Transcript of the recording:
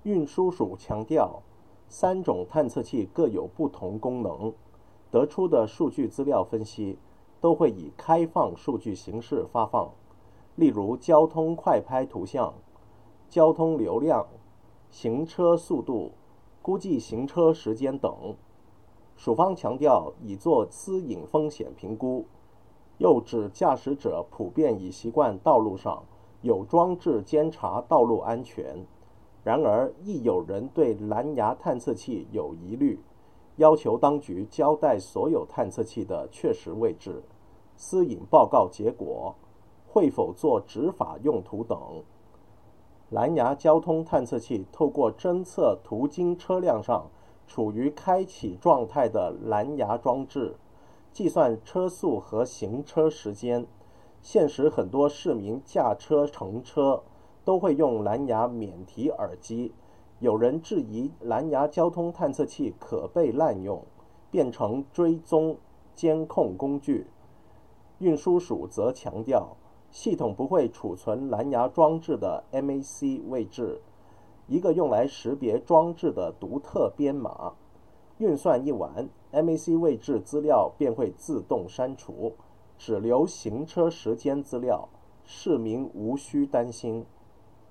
运输署强调，3种探测器各有不同功能，得出的数据资料分析都会以开放数据形式发放，例如交通快拍图像、交通流量、行车速度、估计行车时间等。署方强调已做私隐风险评估，又指驾驶者普遍已习惯道路上有装置监察道路安全。然而，亦有人对蓝牙探测器有疑虑，要求当局交代所有探测器的确实位置、私隐报告结果、会否做执法用途等。蓝牙交通探测器透过侦测途经车辆上处于开启状态的蓝牙装置，计算车速和行车时间。现时很多市民驾车乘车都会用蓝牙免提耳机，有人质疑蓝牙交通探测器可被滥用，变成追踪监控工具。运输署则强调，系统不会储存蓝牙装置的 MAC 位置，一个用来识别装置的独特编码。运算一完， MAC 位置资料便会自动删除，只留行车时间资料，市民无需担心。